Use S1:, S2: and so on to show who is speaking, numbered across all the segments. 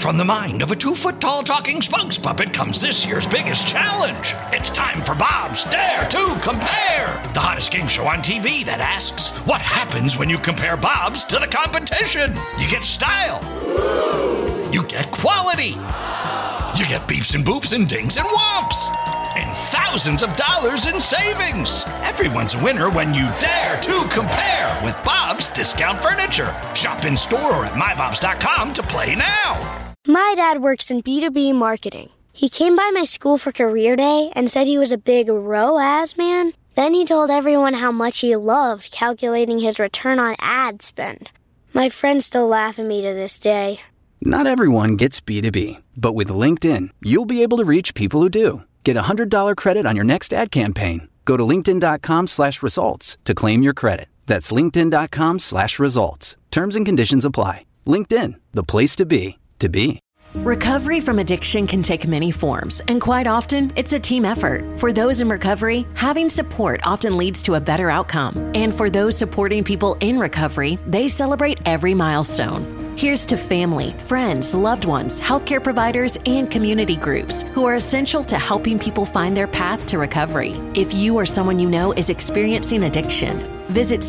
S1: From the mind of a 2-foot-tall talking spokes puppet comes this year's biggest challenge. It's time for Bob's Dare to Compare, the hottest game show on TV that asks, what happens when you compare Bob's to the competition? You get style. You get quality. You get beeps and boops and dings and whomps. And thousands of dollars in savings. Everyone's a winner when you dare to compare with Bob's Discount Furniture. Shop in store or at mybobs.com to play now.
S2: My dad works in B2B marketing. He came by my school for career day and said he was a big ROAS man. Then he told everyone how much he loved calculating his return on ad spend. My friends still laugh at me to this day.
S3: Not everyone gets B2B, but with LinkedIn, you'll be able to reach people who do. Get a $100 credit on your next ad campaign. Go to linkedin.com/results to claim your credit. That's linkedin.com/results. Terms and conditions apply. LinkedIn, the place to be, to be.
S4: Recovery from addiction can take many forms, and quite often, it's a team effort. For those in recovery, having support often leads to a better outcome. And for those supporting people in recovery, they celebrate every milestone. Here's to family, friends, loved ones, healthcare providers, and community groups who are essential to helping people find their path to recovery. If you or someone you know is experiencing addiction, visit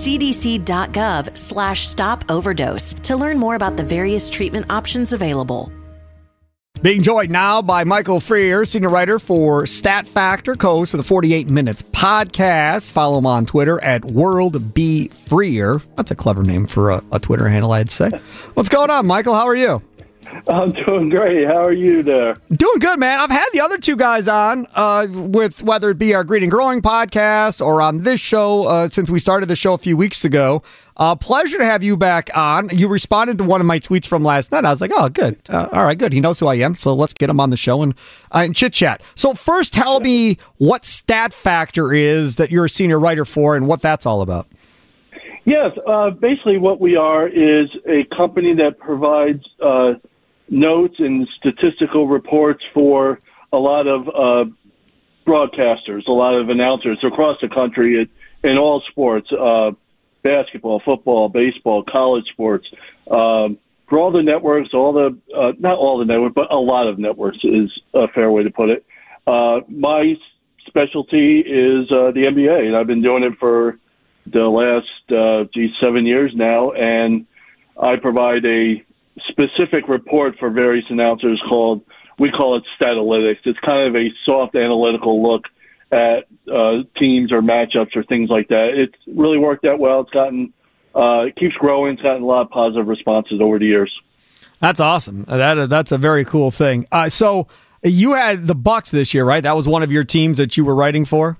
S4: cdc.gov/stop overdose to learn more about the various treatment options available.
S5: Being joined now by Michael Freer, senior writer for Stat Factor, co-host of the 48 Minutes podcast. Follow him on Twitter at WorldBFreer. That's a clever name for a Twitter handle, I'd say. What's going on, Michael? How are you?
S6: I'm doing great. How are you there?
S5: Doing good, man. I've had the other two guys on with whether it be our Green and Growing podcast or on this show since we started the show a few weeks ago. Pleasure to have you back on. You responded to one of my tweets from last night. I was like, oh, good. All right, good. He knows who I am, so let's get him on the show and chit-chat. So first, tell me what Stat Factor is that you're a senior writer for and what that's all about.
S6: Yes, basically what we are is a company that provides notes and statistical reports for a lot of broadcasters, a lot of announcers across the country in all sports, basketball, football, baseball, college sports, for all the networks, not all the networks, but a lot of networks is a fair way to put it. My specialty is the NBA, and I've been doing it for the last 7 years now, and I provide a specific report for various announcers we call it Statalytics. It's kind of a soft analytical look at teams or matchups or things like that. It's really worked out well. It keeps growing. It's gotten a lot of positive responses over the years.
S5: That's awesome. That's a very cool thing. So you had the Bucks this year, right? That was one of your teams that you were writing for?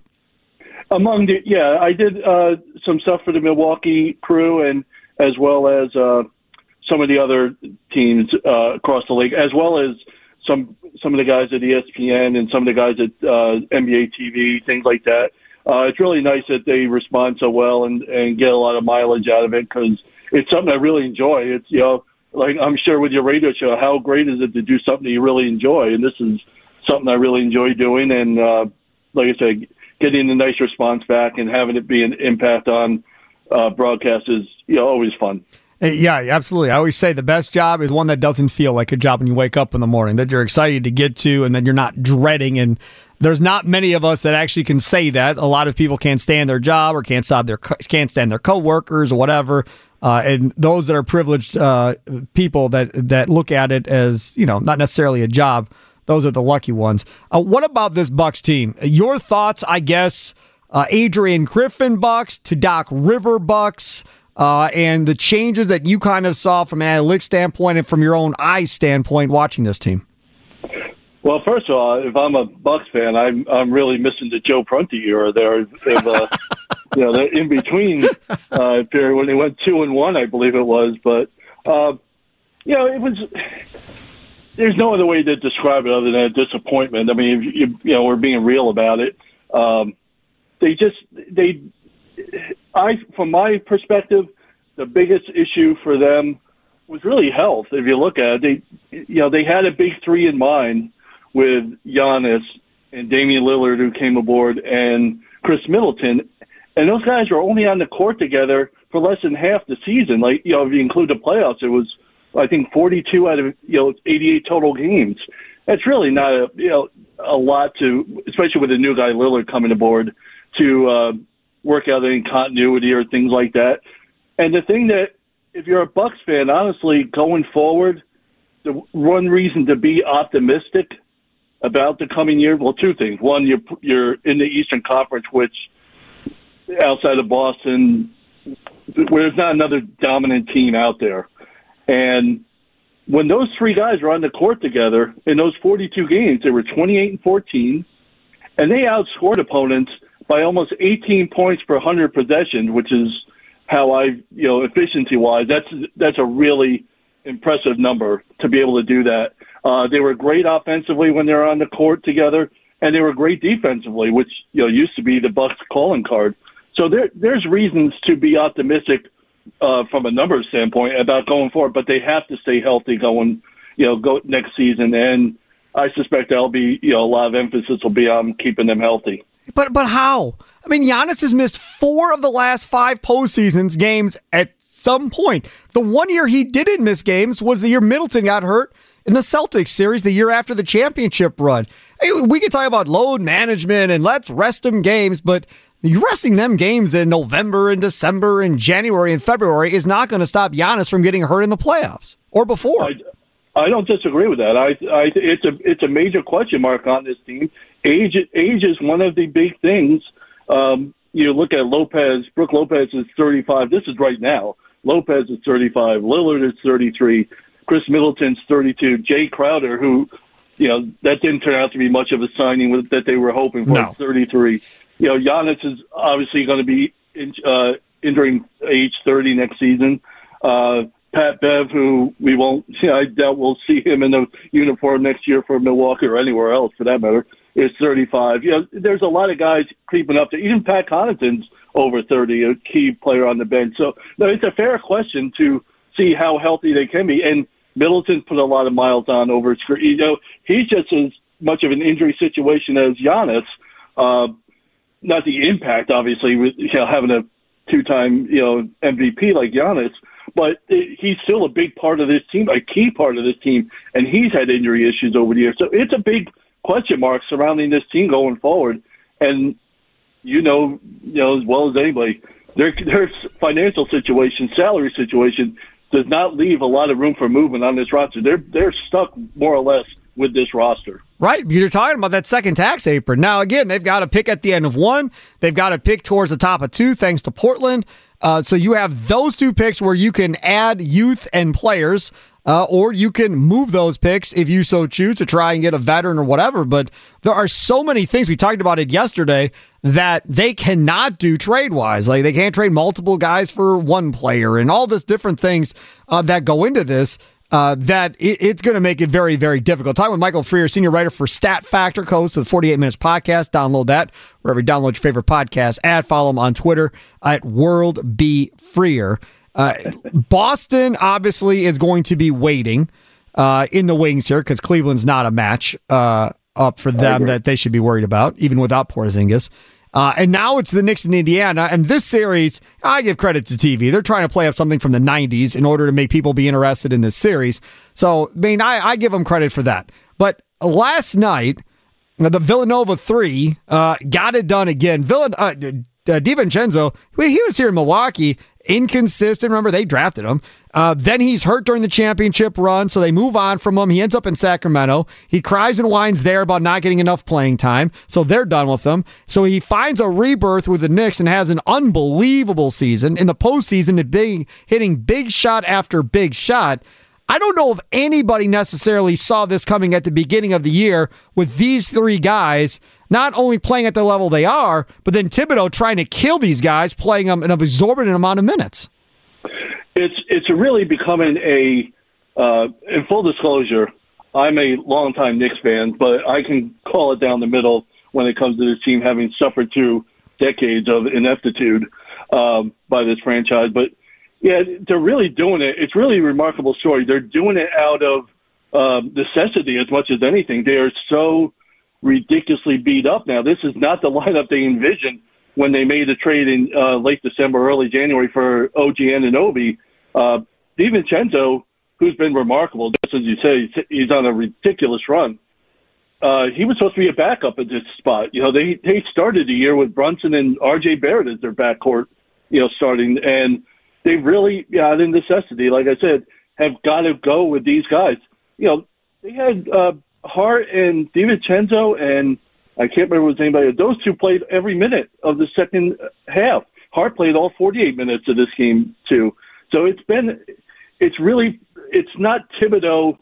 S5: I did some stuff for the Milwaukee Crew and as well as some of the other teams across the league, as well as some of the guys at ESPN and some of the guys at NBA TV, things like that. It's really nice that they respond so well and get a lot of mileage out of it because it's something I really enjoy. It's, like I'm sure with your radio show, how great is it to do something you really enjoy? And this is something I really enjoy doing. And like I said, getting a nice response back and having it be an impact on broadcast is always fun. Yeah, absolutely. I always say the best job is one that doesn't feel like a job when you wake up in the morning, that you're excited to get to and then you're not dreading. And there's not many of us that actually can say that. A lot of people can't stand their job or can't stand their coworkers or whatever. And those that are privileged people that look at it as, not necessarily a job, those are the lucky ones. What about this Bucks team? Your thoughts, I guess, Adrian Griffin Bucks to Doc River Bucks, and the changes that you kind of saw from an analytics standpoint and from your own eyes standpoint watching this team.
S6: Well, first of all, if I'm a Bucks fan, I'm really missing the Joe Prunty era there. The in between period when they went 2-1, I believe it was. But it was. There's no other way to describe it other than a disappointment. I mean, we're being real about it. From my perspective, the biggest issue for them was really health. If you look at it, they had a big three in mind with Giannis and Damian Lillard, who came aboard, and Chris Middleton, and those guys were only on the court together for less than half the season. If you include the playoffs, it was I think 42 out of 88 total games. That's really not a lot to, especially with a new guy Lillard coming aboard, to work out any continuity or things like that. And the thing that, if you're a Bucks fan, honestly, going forward, the one reason to be optimistic about the coming year, well, two things. One, you're in the Eastern Conference, which outside of Boston, where there's not another dominant team out there. And when those three guys were on the court together in those 42 games, they were 28-14, and they outscored opponents by almost 18 points per 100 possessions, which is how efficiency-wise, that's a really impressive number to be able to do that. They were great offensively when they were on the court together, and they were great defensively, which used to be the Bucks' calling card. So there's reasons to be optimistic from a numbers standpoint about going forward, but they have to stay healthy go next season, and I suspect there'll be a lot of emphasis will be on keeping them healthy.
S5: But how? I mean, Giannis has missed 4 of the last 5 postseasons games at some point. The one year he didn't miss games was the year Middleton got hurt in the Celtics series, the year after the championship run. Hey, we could talk about load management and let's rest them games, but you're resting them games in November and December and January and February is not going to stop Giannis from getting hurt in the playoffs or before.
S6: I don't disagree with that. It's a major question mark on this team. Age is one of the big things. You look at Lopez. Brook Lopez is 35. This is right now. Lopez is 35. Lillard is 33. Chris Middleton's 32. Jay Crowder, who, that didn't turn out to be much of a signing that they were hoping for, no. 33. Giannis is obviously going to be entering age 30 next season. Pat Bev, who we won't, I doubt we'll see him in the uniform next year for Milwaukee or anywhere else for that matter, is 35. There's a lot of guys creeping up to, even Pat Connaughton's over 30, a key player on the bench. So no, it's a fair question to see how healthy they can be. And Middleton put a lot of miles on over his career. He's just as much of an injury situation as Giannis. Not the impact, obviously, with having a 2-time MVP like Giannis, but he's still a big part of this team, a key part of this team, and he's had injury issues over the years. So it's a big question mark surrounding this team going forward. And as well as anybody, their financial situation, salary situation, does not leave a lot of room for movement on this roster. They're stuck more or less with this roster.
S5: Right. You're talking about that second tax apron. Now, again, they've got a pick at the end of 1. They've got a pick towards the top of 2, thanks to Portland. So you have those 2 picks where you can add youth and players, or you can move those picks if you so choose to try and get a veteran or whatever. But there are so many things, we talked about it yesterday, that they cannot do trade-wise. Like, they can't trade multiple guys for one player and all this different things that go into this. That it's going to make it very, very difficult. Talking with Michael Freer, senior writer for Stat Factor, host of the 48 Minutes podcast. Download that wherever you download your favorite podcast. Follow him on Twitter at WorldBFreer. Boston obviously is going to be waiting in the wings here because Cleveland's not a match up for them that they should be worried about, even without Porzingis. And now it's the Knicks in Indiana. And this series, I give credit to TV. They're trying to play up something from the 90s in order to make people be interested in this series. So, I give them credit for that. But last night, the Villanova 3 got it done again. DiVincenzo, he was here in Milwaukee, inconsistent. Remember, they drafted him. Then he's hurt during the championship run, so they move on from him. He ends up in Sacramento. He cries and whines there about not getting enough playing time, so they're done with him. So he finds a rebirth with the Knicks and has an unbelievable season. In the postseason, hitting big shot after big shot. I don't know if anybody necessarily saw this coming at the beginning of the year with these 3 guys not only playing at the level they are, but then Thibodeau trying to kill these guys, playing them an exorbitant amount of minutes.
S6: It's really becoming in full disclosure, I'm a longtime Knicks fan, but I can call it down the middle when it comes to this team having suffered through decades of ineptitude by this franchise. But yeah, they're really doing it. It's really a remarkable story. They're doing it out of necessity as much as anything. They are so ridiculously beat up now. This is not the lineup they envisioned when they made the trade in late December, early January for OG Anunoby. DiVincenzo, who's been remarkable, just as you say, he's on a ridiculous run. He was supposed to be a backup at this spot. They started the year with Brunson and R.J. Barrett as their backcourt, starting, and they really, out of necessity, like I said, have got to go with these guys. They had Hart and DiVincenzo, and I can't remember his name, but those two played every minute of the second half. Hart played all 48 minutes of this game too. So it's not Thibodeau,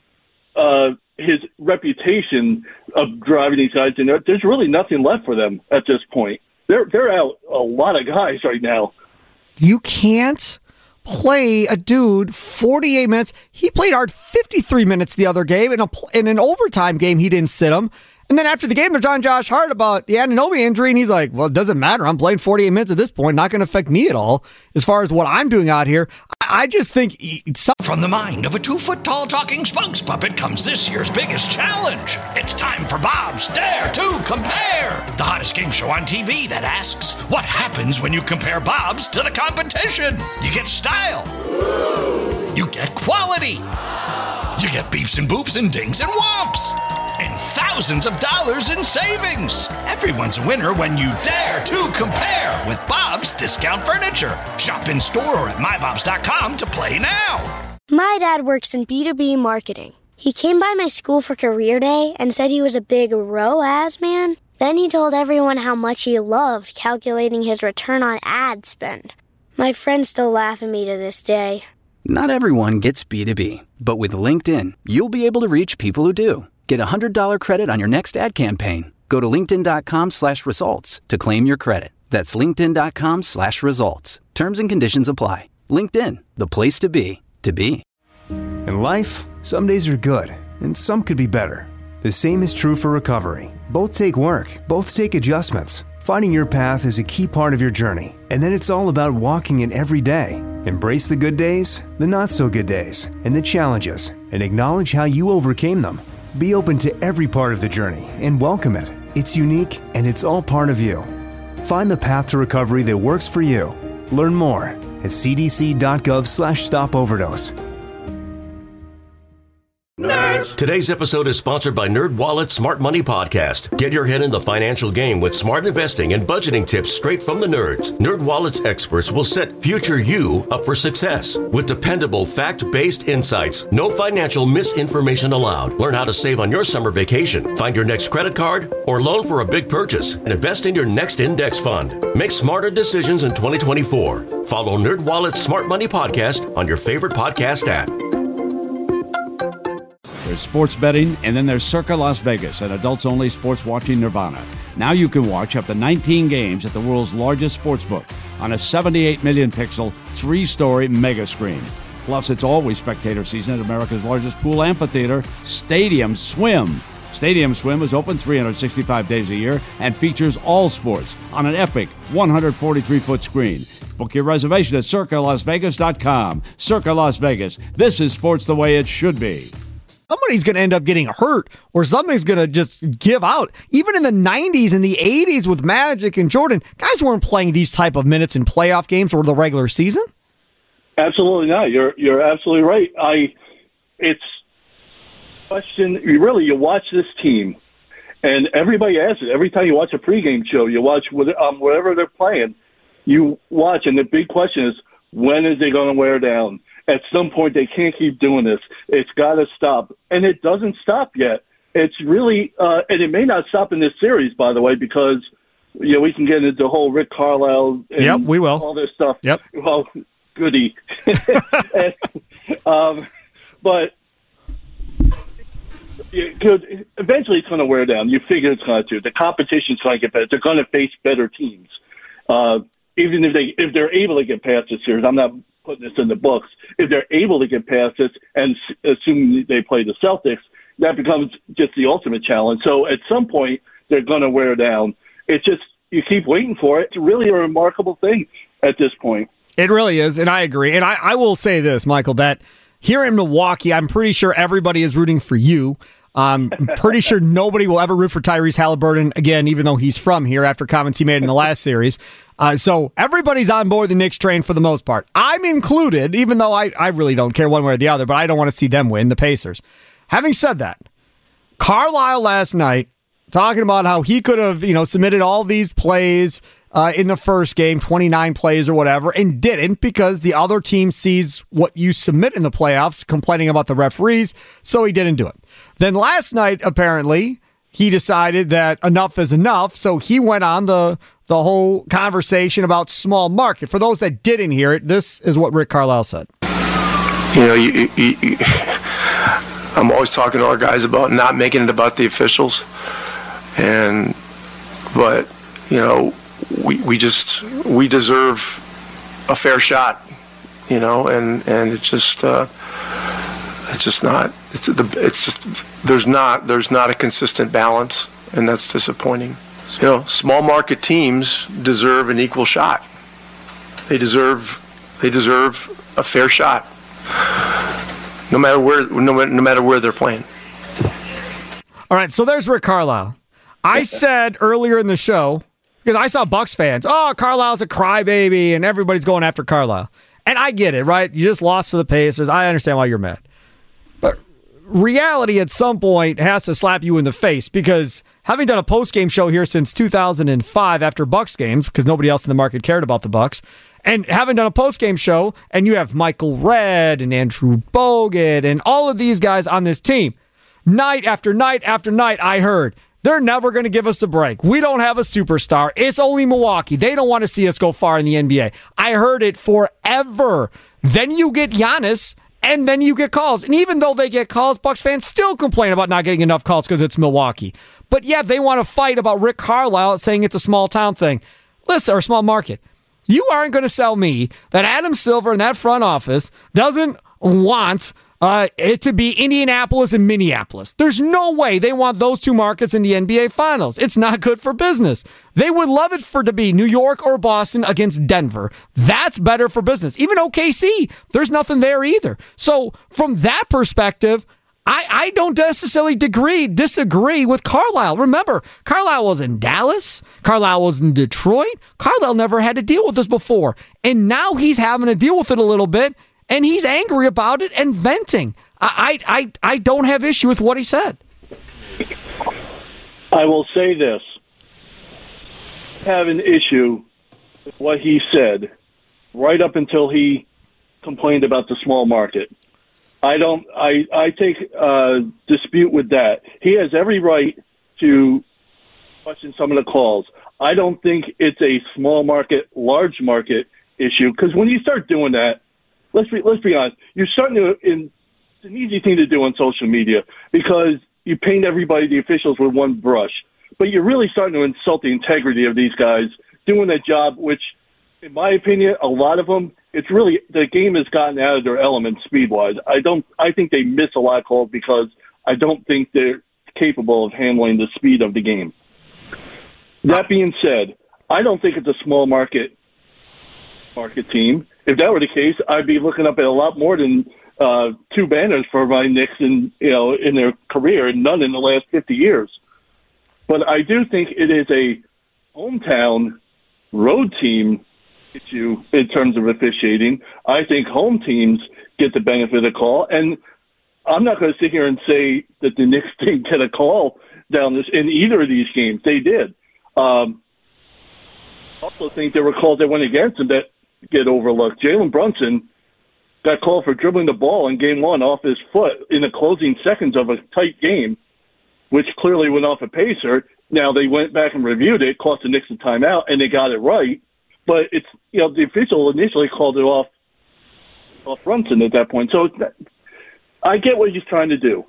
S6: his reputation of driving these guys in there. There's really nothing left for them at this point. They're out a lot of guys right now.
S5: You can't play a dude 48 minutes. He played hard 53 minutes the other game. In an overtime game, he didn't sit him. And then after the game, they're talking Josh Hart about the Anunoby injury, and he's like, well, it doesn't matter. I'm playing 48 minutes at this point. Not going to affect me at all as far as what I'm doing out here. I just think...
S1: From the mind of a 2-foot-tall talking spokes puppet comes this year's biggest challenge. It's time for Bob's Dare to Compare, the hottest game show on TV that asks, what happens when you compare Bob's to the competition? You get style. You get quality. You get beeps and boops and dings and whomps. And thousands of dollars in savings. Everyone's a winner when you dare to compare with Bob's Discount Furniture. Shop in store or at mybobs.com to play now.
S2: My dad works in B2B marketing. He came by my school for career day and said he was a big ROAS man. Then he told everyone how much he loved calculating his return on ad spend. My friends still laugh at me to this day.
S3: Not everyone gets B2B, but with LinkedIn, you'll be able to reach people who do. Get a $100 credit on your next ad campaign. Go to linkedin.com/results to claim your credit. That's linkedin.com/results. Terms and conditions apply. LinkedIn, the place to be, to be.
S7: In life, some days are good, and some could be better. The same is true for recovery. Both take work, both take adjustments. Finding your path is a key part of your journey, and then it's all about walking it every day. Embrace the good days, the not-so-good days, and the challenges, and acknowledge how you overcame them. Be open to every part of the journey and welcome it. It's unique and it's all part of you. Find the path to recovery that works for you. Learn more at cdc.gov/stopoverdose.
S8: Nerds! Today's episode is sponsored by NerdWallet's Smart Money Podcast. Get your head in the financial game with smart investing and budgeting tips straight from the nerds. NerdWallet's experts will set future you up for success. With dependable, fact-based insights, no financial misinformation allowed. Learn how to save on your summer vacation, find your next credit card, or loan for a big purchase, and invest in your next index fund. Make smarter decisions in 2024. Follow NerdWallet's Smart Money Podcast on your favorite podcast app.
S9: There's sports betting, and then there's Circa Las Vegas, an adults-only sports-watching nirvana. Now you can watch up to 19 games at the world's largest sportsbook on a 78 million pixel, 3-story mega screen. Plus, it's always spectator season at America's largest pool amphitheater, Stadium Swim. Stadium Swim is open 365 days a year and features all sports on an epic 143-foot screen. Book your reservation at CircaLasVegas.com. Circa Las Vegas. This is sports the way it should be.
S5: Somebody's going to end up getting hurt or something's going to just give out. Even in the 90s and the 80s with Magic and Jordan, guys weren't playing these type of minutes in playoff games or the regular season.
S6: Absolutely not. You're absolutely right. It's question. You watch this team, and everybody asks it. Every time you watch a pregame show, you watch whatever they're playing. You watch, and the big question is, when is it going to wear down? At some point, they can't keep doing this. It's got to stop. And it doesn't stop yet. It's really, and it may not stop in this series, by the way, because, we can get into the whole Rick Carlisle and
S5: we will.
S6: all this stuff.
S5: Yep.
S6: Well, goody. But eventually it's going to wear down. You figure it's going to. The competition's going to get better. They're going to face better teams. Even if they're able to get past this series, I'm not putting this in the books. If they're able to get past this, and assuming they play the Celtics, that becomes just the ultimate challenge. So at some point, they're going to wear down. It's just, you keep waiting for it. It's really a remarkable thing at this point.
S5: It really is, and I agree. And I will say this, Michael, that here in Milwaukee, I'm pretty sure everybody is rooting for you. I'm pretty sure nobody will ever root for Tyrese Halliburton again, even though he's from here after comments he made in the last series. So everybody's on board the Knicks train for the most part. I'm included, even though I really don't care one way or the other, but I don't want to see them win, the Pacers. Having said that, Carlisle last night talking about how he could have, submitted all these plays in the first game, 29 plays or whatever, and didn't because the other team sees what you submit in the playoffs, complaining about the referees, so he didn't do it. Then last night, apparently, he decided that enough is enough, so he went on the whole conversation about small market. For those that didn't hear it, this is what Rick Carlisle said.
S10: I'm always talking to our guys about not making it about the officials, but we deserve a fair shot, and it's just not. There's not a consistent balance, and that's disappointing. Small market teams deserve an equal shot. They deserve a fair shot, no matter where they're playing.
S5: All right, so there's Rick Carlisle. I said earlier in the show, because I saw Bucks fans, Carlisle's a crybaby, and everybody's going after Carlisle. And I get it, right? You just lost to the Pacers. I understand why you're mad. But reality at some point has to slap you in the face, because having done a post-game show here since 2005 after Bucks games, because nobody else in the market cared about the Bucks, and having done a post-game show, and you have Michael Redd and Andrew Bogut and all of these guys on this team, night after night after night, I heard, they're never going to give us a break. We don't have a superstar. It's only Milwaukee. They don't want to see us go far in the NBA. I heard it forever. Then you get Giannis, and then you get calls. And even though they get calls, Bucks fans still complain about not getting enough calls because it's Milwaukee. But yeah, they want to fight about Rick Carlisle saying it's a small town thing. Listen, or small market. You aren't going to sell me that Adam Silver in that front office doesn't want it to be Indianapolis and Minneapolis. There's no way they want those two markets in the NBA Finals. It's not good for business. They would love it to be New York or Boston against Denver. That's better for business. Even OKC, there's nothing there either. So from that perspective, I don't necessarily disagree with Carlisle. Remember, Carlisle was in Dallas. Carlisle was in Detroit. Carlisle never had to deal with this before. And now he's having to deal with it a little bit, and he's angry about it and venting. I don't have issue with what he said.
S6: I will say this. I have an issue with what he said right up until he complained about the small market. I take dispute with that. He has every right to question some of the calls. I don't think it's a small market, large market issue, because when you start doing that, let's be honest, you're starting to, it's an easy thing to do on social media because you paint everybody, the officials, with one brush. But you're really starting to insult the integrity of these guys doing their job, which, in my opinion, a lot of them, it's really, the game has gotten out of their element speed-wise. I think they miss a lot of calls because I don't think they're capable of handling the speed of the game. That being said, I don't think it's a small market team. If that were the case, I'd be looking up at a lot more than 2 banners for my Knicks in their career, and none in the last 50 years. But I do think it is a hometown road team issue in terms of officiating. I think home teams get the benefit of the call, and I'm not going to sit here and say that the Knicks didn't get a call down this in either of these games. They did. Also think there were calls that went against them that get overlooked. Jalen Brunson got called for dribbling the ball in game 1 off his foot in the closing seconds of a tight game, which clearly went off a pacer. Now they went back and reviewed it, cost the Knicks a timeout, and they got it right. But it's, the official initially called it off Brunson at that point. So I get what he's trying to do.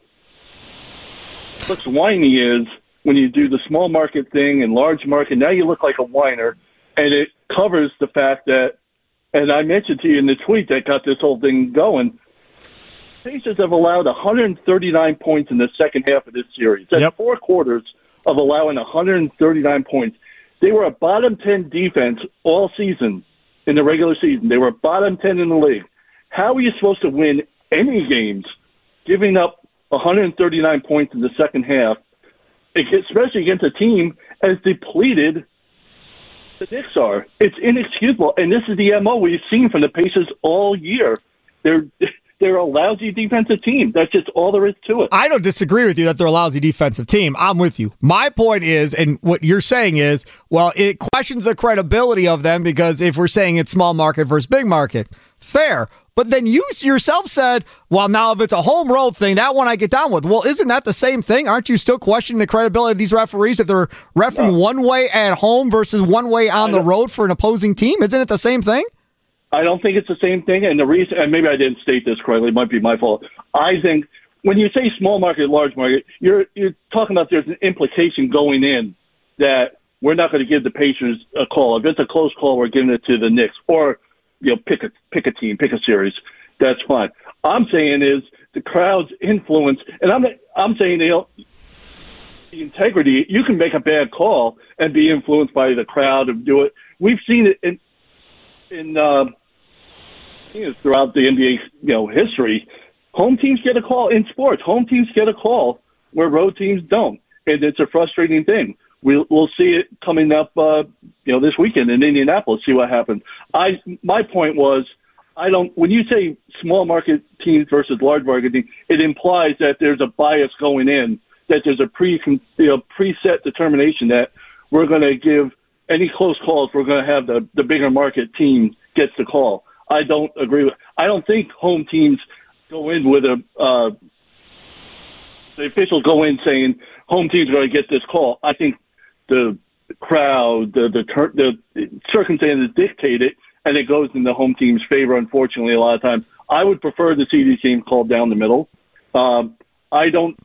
S6: What's whiny is when you do the small market thing and large market, now you look like a whiner, and it covers the fact that, and I mentioned to you in the tweet that got this whole thing going, Pacers have allowed 139 points in the second half of this series. That's 4 quarters of allowing 139 points. They were a bottom 10 defense all season in the regular season. They were bottom 10 in the league. How are you supposed to win any games giving up 139 points in the second half, especially against a team as depleted the Knicks are. It's inexcusable, and this is the MO we've seen from the Pacers all year. They're a lousy defensive team. That's just all there is to it.
S5: I don't disagree with you that they're a lousy defensive team. I'm with you. My point is, and what you're saying is, well, it questions the credibility of them because if we're saying it's small market versus big market, fair. But then you yourself said, well, now if it's a home road thing, that one I get down with. Well, isn't that the same thing? Aren't you still questioning the credibility of these referees if they're refereeing one way at home versus one way on the road for an opposing team? Isn't it the same thing?
S6: I don't think it's the same thing. And the reason, and maybe I didn't state this correctly, it might be my fault. I think when you say small market, large market, you're talking about there's an implication going in that we're not going to give the Pacers a call. If it's a close call, we're giving it to the Knicks. Or pick a team, pick a series. That's fine. I'm saying is the crowd's influence, and I'm saying the integrity. You can make a bad call and be influenced by the crowd and do it. We've seen it in throughout the NBA, history. Home teams get a call in sports. Home teams get a call where road teams don't, and it's a frustrating thing. We'll see it coming up, this weekend in Indianapolis. See what happens. My point was, when you say small market teams versus large market teams, it implies that there's a bias going in, that there's a preset determination that we're going to give any close calls. We're going to have the bigger market team gets the call. I don't agree with. I don't think home teams go in with the officials go in saying home teams are going to get this call. I think the crowd, the circumstances dictate it, and it goes in the home team's favor, unfortunately, a lot of times. I would prefer to see these games called down the middle. I think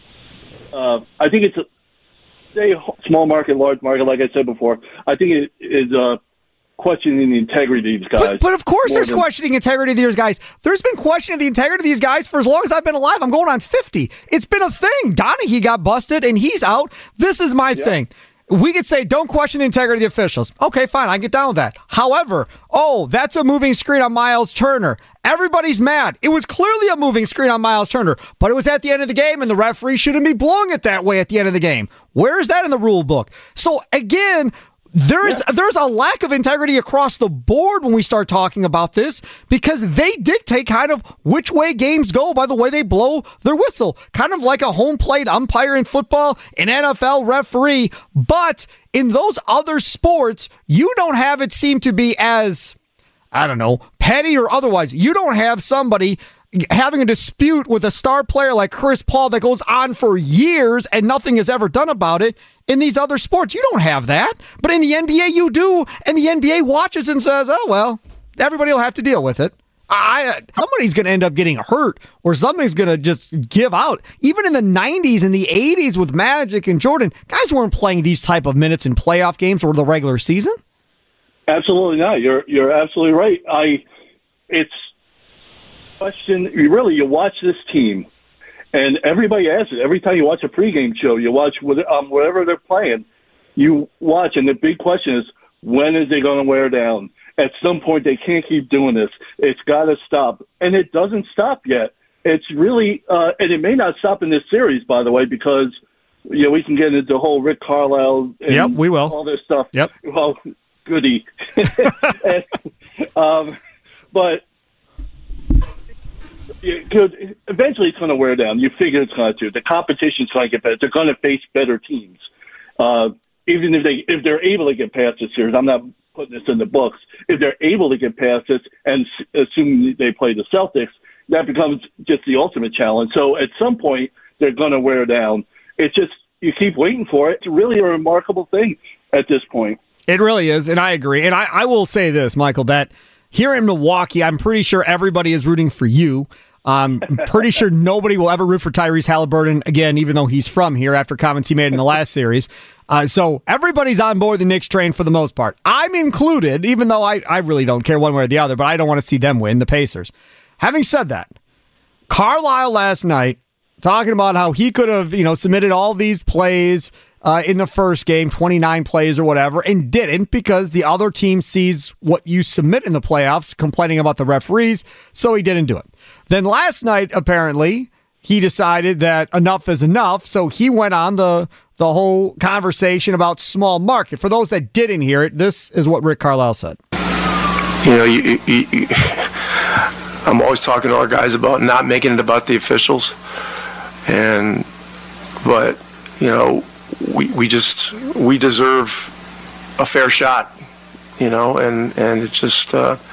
S6: it's a small market, large market, like I said before. I think it is questioning the integrity of these guys.
S5: But of course there's questioning integrity of these guys. There's been questioning the integrity of these guys for as long as I've been alive. I'm going on 50. It's been a thing. Donaghy got busted, and he's out. This is my thing. We could say, don't question the integrity of the officials. Okay, fine, I get down with that. However, that's a moving screen on Miles Turner. Everybody's mad. It was clearly a moving screen on Miles Turner, but it was at the end of the game, and the referee shouldn't be blowing it that way at the end of the game. Where is that in the rule book? So, again, there's a lack of integrity across the board when we start talking about this because they dictate kind of which way games go by the way they blow their whistle. Kind of like a home plate umpire in football, an NFL referee. But in those other sports, you don't have it seem to be as, petty or otherwise. You don't have somebody having a dispute with a star player like Chris Paul that goes on for years and nothing is ever done about it. In these other sports, you don't have that. But in the NBA, you do. And the NBA watches and says, everybody will have to deal with it. Somebody's going to end up getting hurt or something's going to just give out. Even in the 90s and the 80s with Magic and Jordan, guys weren't playing these type of minutes in playoff games or the regular season.
S6: Absolutely not. You're absolutely right. It's question. You watch this team. And everybody asks it. Every time you watch a pregame show, you watch whatever they're playing, you watch, and the big question is, when is it going to wear down? At some point, they can't keep doing this. It's got to stop. And it doesn't stop yet. It's really, and it may not stop in this series, by the way, because we can get into the whole Rick Carlisle and
S5: we will.
S6: All this stuff.
S5: Yep.
S6: Well, goody. But eventually it's going to wear down. You figure it's going to. The competition's going to get better. They're going to face better teams. Even if they're able to get past this series, I'm not putting this in the books. If they're able to get past this, and assuming they play the Celtics, that becomes just the ultimate challenge. So at some point, they're going to wear down. It's just you keep waiting for it. It's really a remarkable thing at this point.
S5: It really is, and I agree. And I will say this, Michael, that here in Milwaukee, I'm pretty sure everybody is rooting for you. I'm pretty sure nobody will ever root for Tyrese Halliburton again, even though he's from here after comments he made in the last series. So everybody's on board the Knicks train for the most part. I'm included, even though I really don't care one way or the other, but I don't want to see them win, the Pacers. Having said that, Carlisle last night talking about how he could have, submitted all these plays in the first game, 29 plays or whatever, and didn't because the other team sees what you submit in the playoffs, complaining about the referees, so he didn't do it. Then last night, apparently, he decided that enough is enough, so he went on the whole conversation about small market. For those that didn't hear it, this is what Rick Carlisle said.
S10: I'm always talking to our guys about not making it about the officials, but we deserve a fair shot, and it's just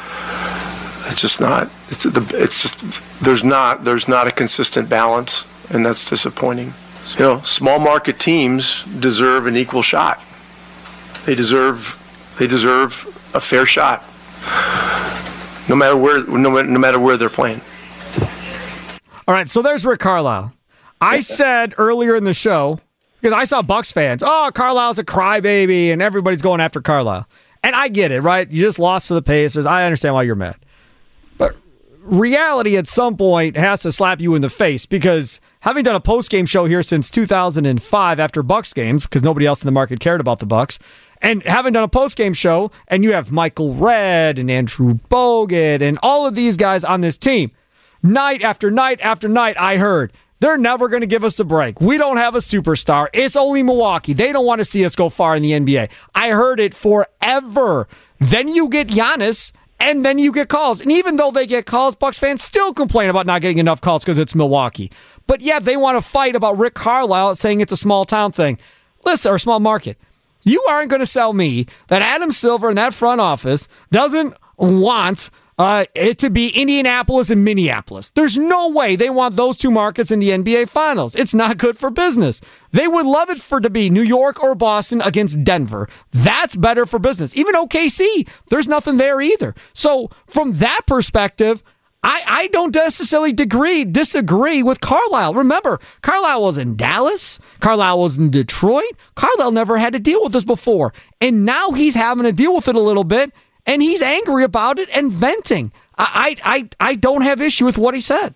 S10: not. There's not a consistent balance, and that's disappointing. Small market teams deserve an equal shot. They deserve a fair shot, no matter where they're playing.
S5: All right, so there's Rick Carlisle. I said earlier in the show, because I saw Bucs fans, Carlisle's a crybaby, and everybody's going after Carlisle. And I get it, right? You just lost to the Pacers. I understand why you're mad. But reality at some point has to slap you in the face, because having done a post-game show here since 2005 after Bucs games, because nobody else in the market cared about the Bucs, and having done a post-game show, and you have Michael Redd and Andrew Bogut and all of these guys on this team, night after night after night, I heard, they're never going to give us a break. We don't have a superstar. It's only Milwaukee. They don't want to see us go far in the NBA. I heard it forever. Then you get Giannis, and then you get calls. And even though they get calls, Bucs fans still complain about not getting enough calls because it's Milwaukee. But yeah, they want to fight about Rick Carlisle saying it's a small town thing. Listen, or small market. You aren't going to sell me that Adam Silver in that front office doesn't want it to be Indianapolis and Minneapolis. There's no way they want those two markets in the NBA Finals. It's not good for business. They would love it to be New York or Boston against Denver. That's better for business. Even OKC, there's nothing there either. So from that perspective, I don't necessarily disagree with Carlisle. Remember, Carlisle was in Dallas. Carlisle was in Detroit. Carlisle never had to deal with this before. And now he's having to deal with it a little bit, and he's angry about it and venting. I don't have issue with what he said.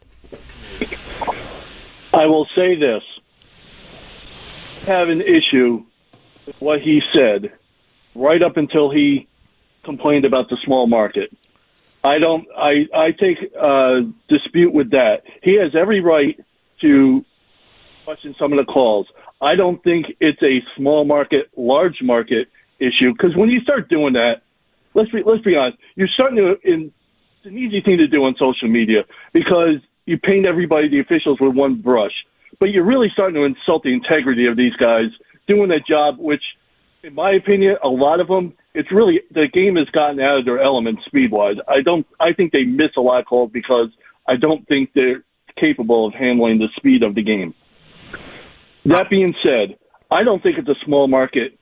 S6: I will say this. I have an issue with what he said right up until he complained about the small market. I take dispute with that. He has every right to question some of the calls. I don't think it's a small market, large market issue, because when you start doing that, let's be honest, you're starting to, it's an easy thing to do on social media because you paint everybody, the officials, with one brush. But you're really starting to insult the integrity of these guys doing their job, which, in my opinion, a lot of them, it's really, the game has gotten out of their element speed-wise. I think they miss a lot of calls because I don't think they're capable of handling the speed of the game. That being said, I don't think it's a small market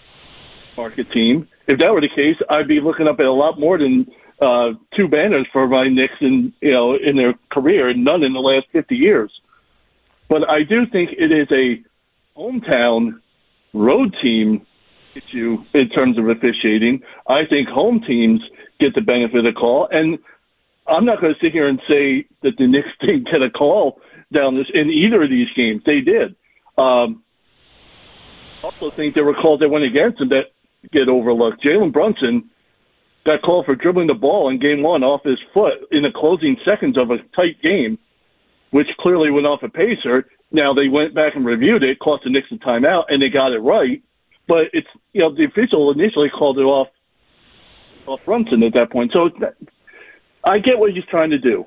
S6: team. If that were the case, I'd be looking up at a lot more than 2 banners for my Knicks in their career, and none in the last 50 years. But I do think it is a hometown road team issue in terms of officiating. I think home teams get the benefit of the call, and I'm not going to sit here and say that the Knicks didn't get a call down this in either of these games. They did. I also think there were calls that went against them that get overlooked. Jalen Brunson got called for dribbling the ball in game 1 off his foot in the closing seconds of a tight game, which clearly went off a pacer. Now they went back and reviewed it, cost the Knicks a timeout, and they got it right. But it's, the official initially called it off Brunson at that point. So I get what he's trying to do.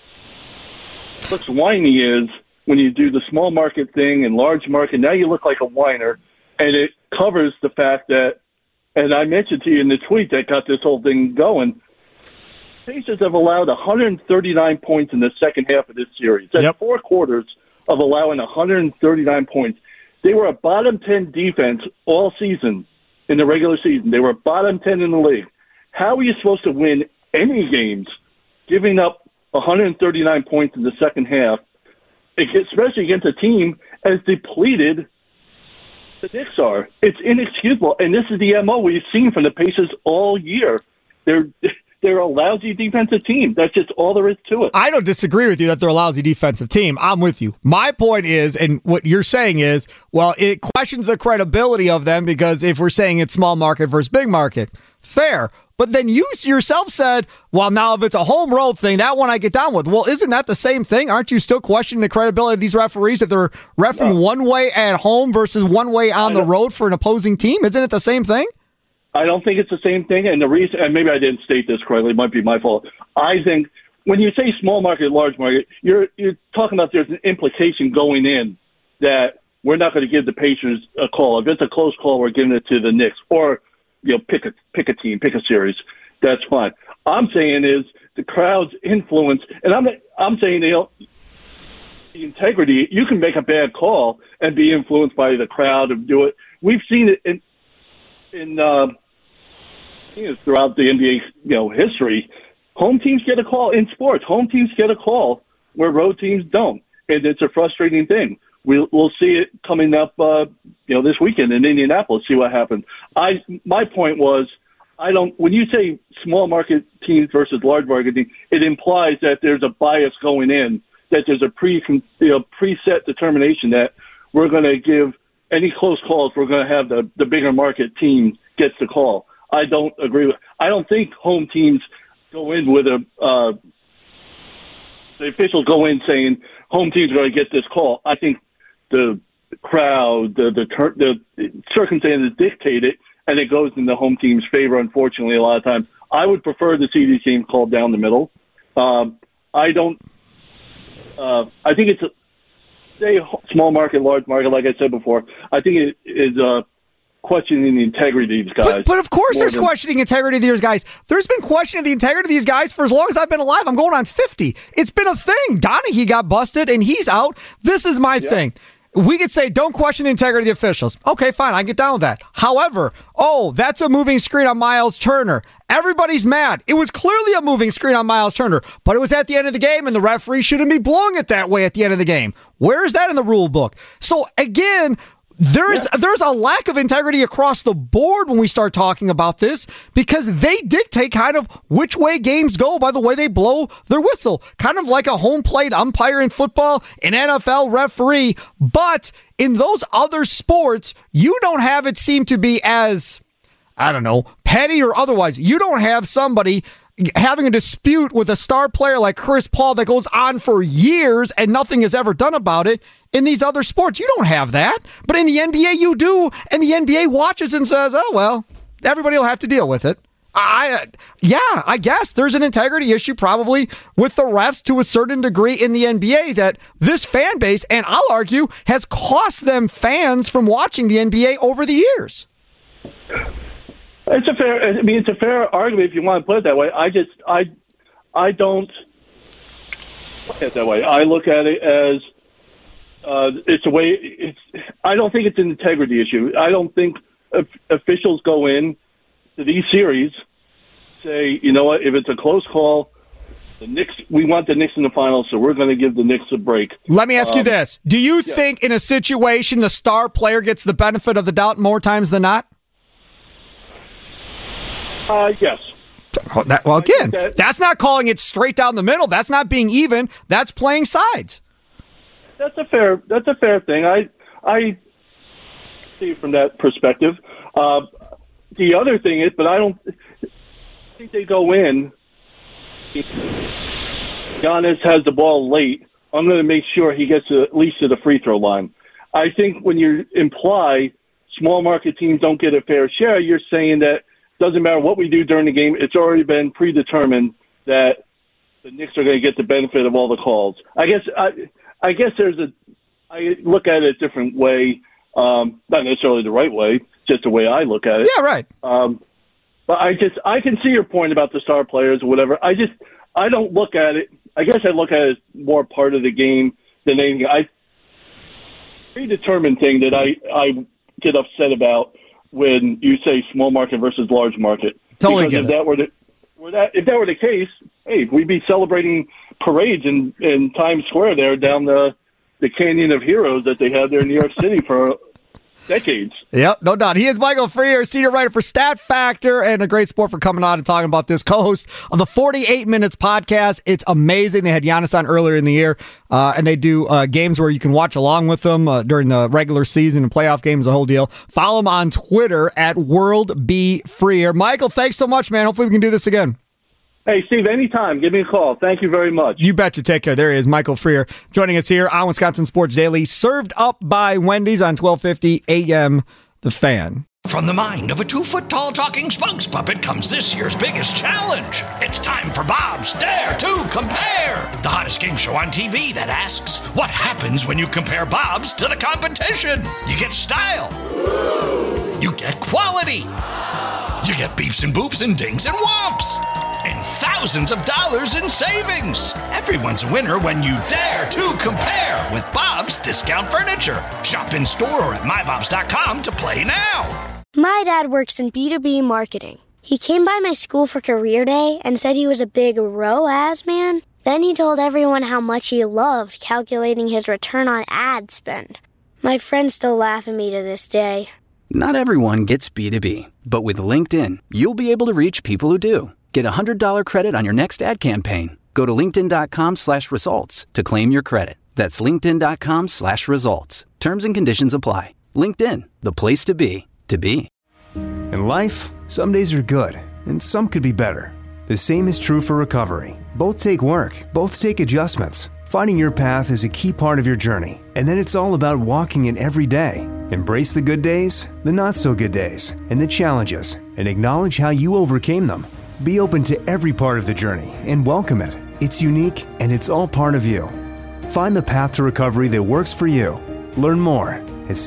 S6: What's whiny is when you do the small market thing and large market, now you look like a whiner, and it covers the fact that, and I mentioned to you in the tweet that got this whole thing going, Pacers have allowed 139 points in the second half of this series. That's 4 quarters of allowing 139 points. They were a bottom 10 defense all season in the regular season. They were bottom 10 in the league. How are you supposed to win any games giving up 139 points in the second half, especially against a team as depleted the Knicks are? It's inexcusable, and this is the MO we've seen from the Pacers all year. They're a lousy defensive team. That's just all there is to it.
S5: I don't disagree with you that they're a lousy defensive team. I'm with you. My point is, and what you're saying is, well, it questions the credibility of them because if we're saying it's small market versus big market, fair. But then you yourself said, well, now if it's a home road thing, that one I get down with. Well, isn't that the same thing? Aren't you still questioning the credibility of these referees if they're refereeing one way at home versus one way on the road for an opposing team? Isn't it the same thing?
S6: I don't think it's the same thing. And the reason, and maybe I didn't state this correctly, it might be my fault. I think when you say small market, large market, you're talking about there's an implication going in that we're not going to give the Pacers a call. If it's a close call, we're giving it to the Knicks. Or, pick a team, pick a series. That's fine. I'm saying is the crowd's influence, and I'm saying the integrity. You can make a bad call and be influenced by the crowd and do it. We've seen it in throughout the NBA history. Home teams get a call in sports. Home teams get a call where road teams don't, and it's a frustrating thing. We'll see it coming up, this weekend in Indianapolis. See what happens. My point was, when you say small market teams versus large market teams, it implies that there's a bias going in, that there's a preset determination that we're going to give any close calls. We're going to have the bigger market team gets the call. I don't agree with. I don't think home teams go in with the officials go in saying home teams are going to get this call. I think the crowd, the circumstances dictate it, and it goes in the home team's favor, unfortunately, a lot of times. I would prefer to see these games called down the middle. I think it's a small market, large market, like I said before. I think it is questioning the integrity of these guys.
S5: But of course there's questioning integrity of these guys. There's been questioning the integrity of these guys for as long as I've been alive. I'm going on 50. It's been a thing. Donaghy got busted, and he's out. This is my thing. We could say, don't question the integrity of the officials. Okay, fine, I get down with that. However, that's a moving screen on Myles Turner. Everybody's mad. It was clearly a moving screen on Myles Turner, but it was at the end of the game, and the referee shouldn't be blowing it that way at the end of the game. Where is that in the rule book? So, again, there's a lack of integrity across the board when we start talking about this, because they dictate kind of which way games go by the way they blow their whistle. Kind of like a home plate umpire in football, an NFL referee. But in those other sports, you don't have it seem to be as, petty or otherwise. You don't have somebody having a dispute with a star player like Chris Paul that goes on for years and nothing is ever done about it. In these other sports, you don't have that. But in the NBA, you do. And the NBA watches and says, everybody will have to deal with it. I guess there's an integrity issue probably with the refs to a certain degree in the NBA that this fan base, and I'll argue, has cost them fans from watching the NBA over the years.
S6: It's a fair argument if you want to put it that way. I don't look at it that way. I look at it as I don't think it's an integrity issue. I don't think officials go in to these series, say, you know what, if it's a close call, the Knicks, we want the Knicks in the finals, so we're going to give the Knicks a break.
S5: Let me ask you this. Do you think in a situation the star player gets the benefit of the doubt more times than not?
S6: Yes.
S5: Well, again, that's not calling it straight down the middle. That's not being even. That's playing sides.
S6: That's a fair thing. I see it from that perspective. The other thing is, but I don't think they go in. Giannis has the ball late. I'm going to make sure he gets at least to the free throw line. I think when you imply small market teams don't get a fair share, you're saying that it doesn't matter what we do during the game. It's already been predetermined that the Knicks are going to get the benefit of all the calls. I guess I look at it a different way, not necessarily the right way, just the way I look at it.
S5: Yeah, right.
S6: But I can see your point about the star players or whatever. I don't look at it. I guess I look at it as more part of the game than anything. Predetermined thing that I get upset about when you say small market versus large market.
S5: Totally
S6: because
S5: get it.
S6: If that were the case, hey, we'd be celebrating parades in Times Square there down the Canyon of Heroes that they had there in New York City for decades.
S5: Yep, no doubt. He is Michael Freer, senior writer for Stat Factor, and a great sport for coming on and talking about this. Co-host of the 48 Minutes podcast. It's amazing. They had Giannis on earlier in the year, and they do games where you can watch along with them during the regular season and playoff games, the whole deal. Follow him on Twitter at WorldBFreer. Michael, thanks so much, man. Hopefully we can do this again.
S6: Hey, Steve, anytime. Give me a call. Thank you very much.
S5: You betcha. Take care. There he is, Michael Freer, joining us here on Wisconsin Sports Daily, served up by Wendy's on 1250 AM The Fan.
S1: From the mind of a 2-foot-tall talking spokes puppet comes this year's biggest challenge. It's time for Bob's Dare to Compare, the hottest game show on TV that asks, what happens when you compare Bob's to the competition? You get style. You get quality. You get beeps and boops and dings and whomps. And thousands of dollars in savings. Everyone's a winner when you dare to compare with Bob's Discount Furniture. Shop in store or at mybobs.com to play now.
S2: My dad works in B2B marketing. He came by my school for career day and said he was a big ROAS man. Then he told everyone how much he loved calculating his return on ad spend. My friends still laugh at me to this day.
S3: Not everyone gets B2B, but with LinkedIn, you'll be able to reach people who do. Get a $100 credit on your next ad campaign. Go to linkedin.com/results to claim your credit. That's linkedin.com/results. Terms and conditions apply. LinkedIn, the place to be, to be.
S7: In life, some days are good, and some could be better. The same is true for recovery. Both take work, both take adjustments. Finding your path is a key part of your journey, and then it's all about walking it every day. Embrace the good days, the not-so-good days, and the challenges, and acknowledge how you overcame them. Be open to every part of the journey and welcome it. It's unique, and it's all part of you. Find the path to recovery that works for you. Learn more at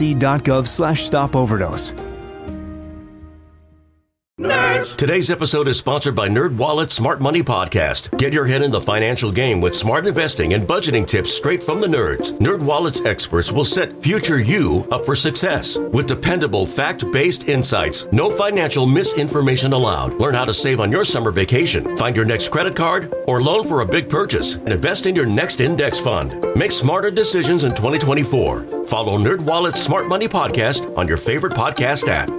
S7: cdc.gov/stopoverdose.
S8: Nerds! Today's episode is sponsored by NerdWallet's Smart Money Podcast. Get your head in the financial game with smart investing and budgeting tips straight from the nerds. NerdWallet's experts will set future you up for success. With dependable, fact-based insights, no financial misinformation allowed. Learn how to save on your summer vacation, find your next credit card, or loan for a big purchase, and invest in your next index fund. Make smarter decisions in 2024. Follow NerdWallet's Smart Money Podcast on your favorite podcast app.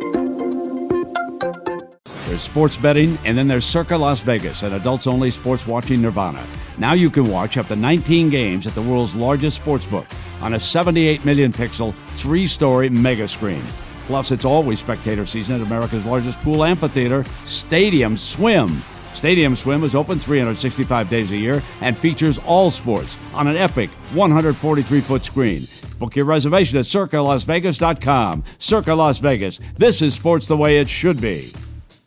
S9: There's sports betting, and then there's Circa Las Vegas, an adults-only sports-watching nirvana. Now you can watch up to 19 games at the world's largest sportsbook on a 78 million pixel, 3-story mega screen. Plus, it's always spectator season at America's largest pool amphitheater, Stadium Swim. Stadium Swim is open 365 days a year and features all sports on an epic 143-foot screen. Book your reservation at CircaLasVegas.com. Circa Las Vegas. This is sports the way it should be.